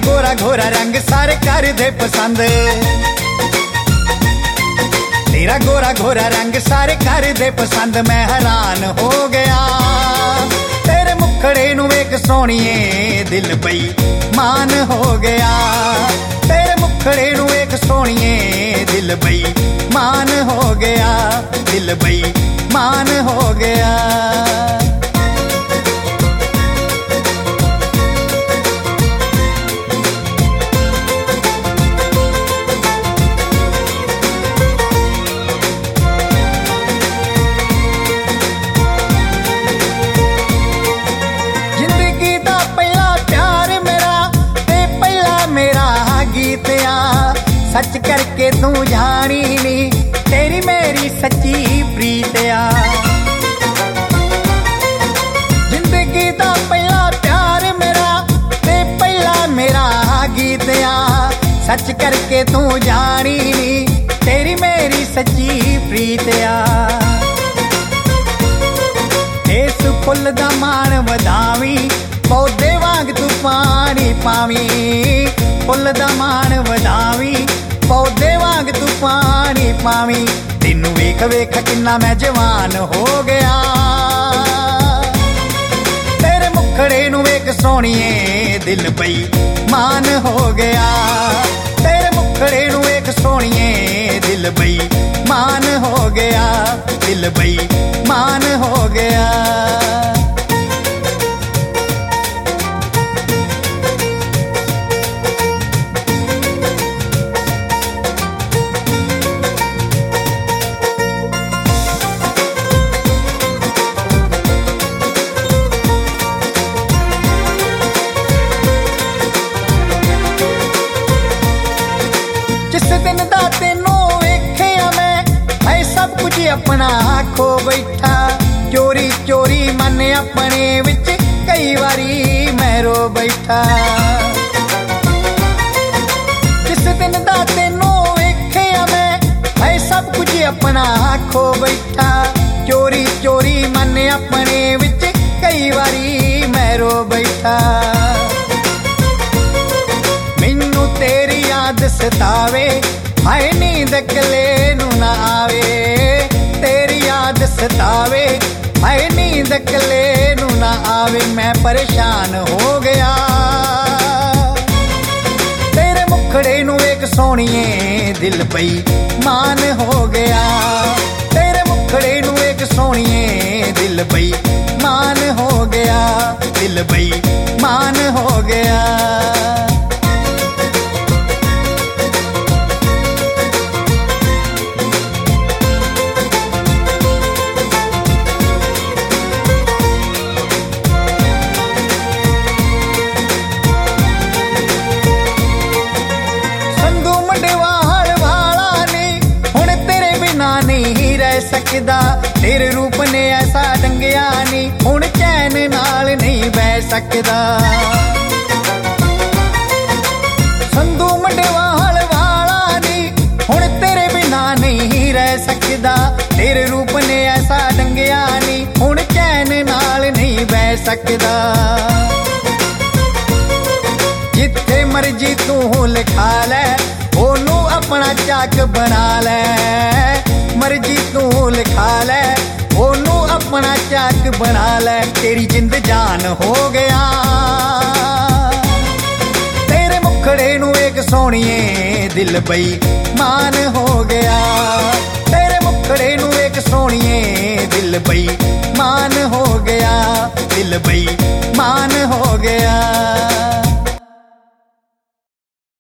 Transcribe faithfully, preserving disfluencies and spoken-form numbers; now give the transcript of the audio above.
गोरा गोरा रंग सारे कर दे पसंद, तेरा गोरा गोरा रंग सारे कर दे पसंद। मैं हैरान हो गया तेरे मुखड़े नू वेख सोहणीए, दिल बई मान हो गया। तेरे मुखड़े नू वेख सोहणीए, दिल बई मान हो गया, दिल बई मान हो गया। सच करके तू जानी नी तेरी मेरी सच्ची प्रीत आ। जिंदगी दा पहला प्यार मेरा ते पहला मेरा गीत आ। सच करके तू जानी नी तेरी मेरी सच्ची प्रीत आ। इस फुल दा मान वधावी पौधे वांग तू पानी पावी। फुल दा मान वधावी पौधे वांग तू पानी पावी। तेनू वेख वेख किन्ना मैं जवान हो गया। तेरे मुखड़े नू वेख सोहणीए, दिल बई मान हो गया। तेरे मुखड़े नू वेख सोहणीए, दिल बई मान हो गया, दिल बई मान हो गया। अपना खो बैठा चोरी चोरी मन अपने विच कई बारी मैं रो बैठा। जिस दिन दा तेनू वेखिया मैं मैं सब कुछ अपना खो बैठा। चोरी चोरी मन अपने विच कई बारी मैं रो बैठा। मैनू तेरी याद सतावे हाय नींद कले नू ना आवे। तेरी याद सतावे हाय नींद कले नू ना आवे। मैं परेशान हो गया तेरे मुखड़े नू वेख सोहणीए, दिल बई मान हो गया। तेरे मुखड़े नू वेख सोहणीए, दिल बई मान हो गया, दिल बई मान हो गया। सकदा तेरे रूप ने ऐसा डंगिया नी हुण चैन नाल नहीं बह सकदा। संधू मंडवाल वाला नी हुण तेरे बिना नहीं रह सकदा। तेरे रूप ने ऐसा डंगिया नी हुण चैन नाल नहीं बह सकदा। जिथे मर्जी तू लिखा लै ओनू अपना चाक बना लै। मर्जी तू लिखा लै ओनू अपना चाक बना लै। तेरी जिंद जान हो गया तेरे मुखड़े नू वेख सोहणीए, दिल बई मान हो गया। तेरे मुखड़े नू वेख सोहणीए, दिल बई मान हो गया, दिल बई मान हो गया।